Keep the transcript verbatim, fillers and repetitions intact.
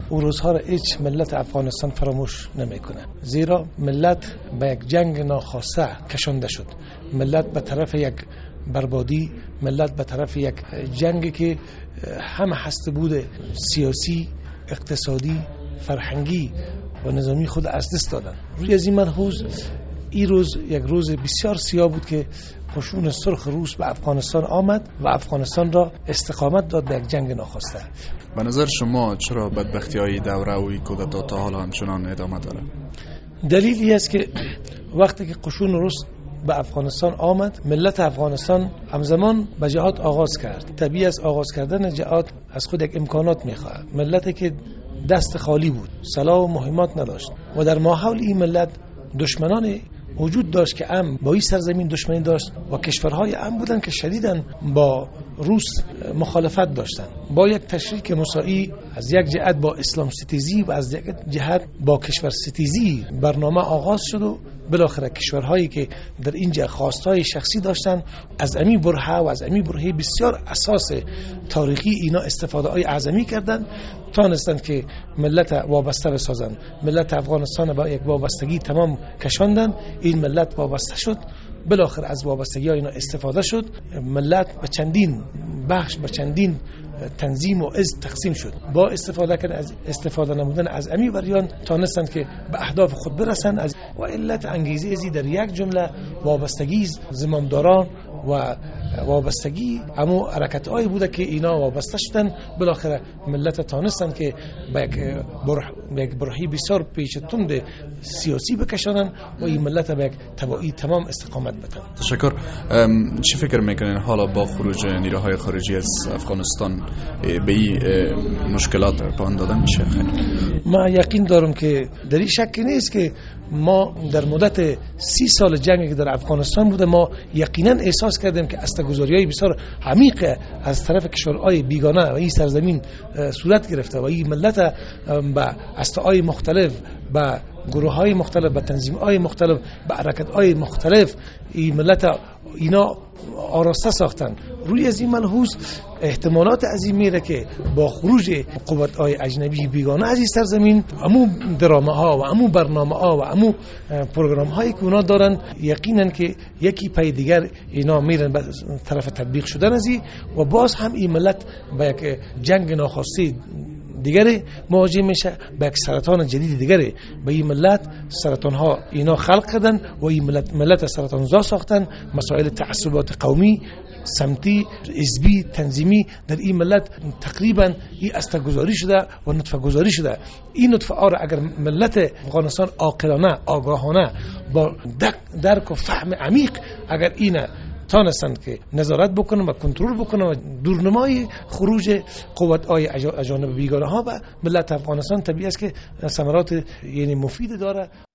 او روزها را هیچ ملت افغانستان فراموش نمیکنه، زیرا ملت به یک جنگ ناخواسته کشانده شد، ملت به طرف یک بربادی، ملت به طرف یک جنگی که همه هسته بوده سیاسی، اقتصادی، فرهنگی و نظامی خود از دست دادن. روی از این ملحوظ این روز یک روز بسیار سیاه بود که قشون سرخ روس به افغانستان آمد و افغانستان را استقامت داد به یک جنگ ناخواسته. به نظر شما چرا بدبختی های دوره و کودتا تا حالا همچنان ادامه داره؟ دلیلی است که وقتی که قشون روس به افغانستان آمد، ملت افغانستان همزمان به جهاد آغاز کرد. طبیعی است آغاز کردن جهاد از خود یک امکانات میخواهد. ملتی که دست خالی بود، سلاح و مهمات نداشت و در ماحول این ملت دشمنان وجود داشت که ام با این سرزمین دشمنی داشت و کشورهای ام بودن که شدیداً با روس مخالفت داشتند. با یک تشریک مساعی از یک جهت با اسلام ستیزی و از یک جهت با کشور ستیزی برنامه آغاز شد و بالاخره کشورهایی که در اینجا خواستهای شخصی داشتن از امی برهه و از امی برهه بسیار اساس تاریخی اینا استفاده های اعظمی کردند، تانستند که ملت وابسته بسازند. ملت افغانستان با یک وابستگی تمام کشاندند. این ملت وابسته شد، بالاخره از وابستگی ها اینا استفاده شد. ملت به چندین بخش، به چندین تنظیم و از تقسیم شد. با استفاده کردن از استفاده نمودن از امی وریان تانستند که به اهداف خود برسند. از و علت انگیزه ازی در یک جمله وابستگی زمامداران و وابستگی همو حرکت هایی بوده که اینا وابسته شدن. بالاخره ملت تانستند که به یک بره به یک برهی بسیار پیچیده سیاسی بکشانن و این ملت به یک تبعی تمام استقامت بدن. تشکر. چی فکر میکنین حالا با خروج نیروهای خارجی از افغانستان به این مشکلات پایان دادن میشه؟ ما یقین دارم که در این شک نیست که ما در مدت سی سال جنگی که در افغانستان بوده ما یقینا احساس کردیم که استگذاری‌های بسیار عمیق از طرف کشورهای بیگانه و این سرزمین صورت گرفته و این ملت به استعای مختلف، به گروه‌های مختلف، به تنظیم‌های مختلف، به حرکت‌های مختلف این ملت اینا آراسته ساختن. روی از این ملحوظ احتمالات عظیم میره که با خروج قوت‌های اجنبی بیگانه از این سرزمین امو درامه ها و امو برنامه ها و امو پروگرام هایی که اونا دارن یقینا که یکی پای دیگر اینا میرن به طرف تطبیق شدن ازی و باز هم این ملت به یک جنگ ناخواسته دیگری مواجه میشه، به یک سرطان جدید دیگری. به این ملت سرطان ها اینا خلق کردن و این ملت, ملت سرطان زا ساختن. مسائل تعصبات قومی، سمتی، حزبی، تنظیمی در این ملت تقریبا این استگذاری شده و نطفه گذاری شده. این نطفه آر اگر ملت افغانستان عاقلانه، آگاهانه، با درک و فهم عمیق اگر اینا تانستند که نظارت بکنن و کنترل بکنن و دورنمای خروج قوت‌های اجانب بیگانه ها و ملت افغانستان طبیعی است که ثمرات یعنی مفید داره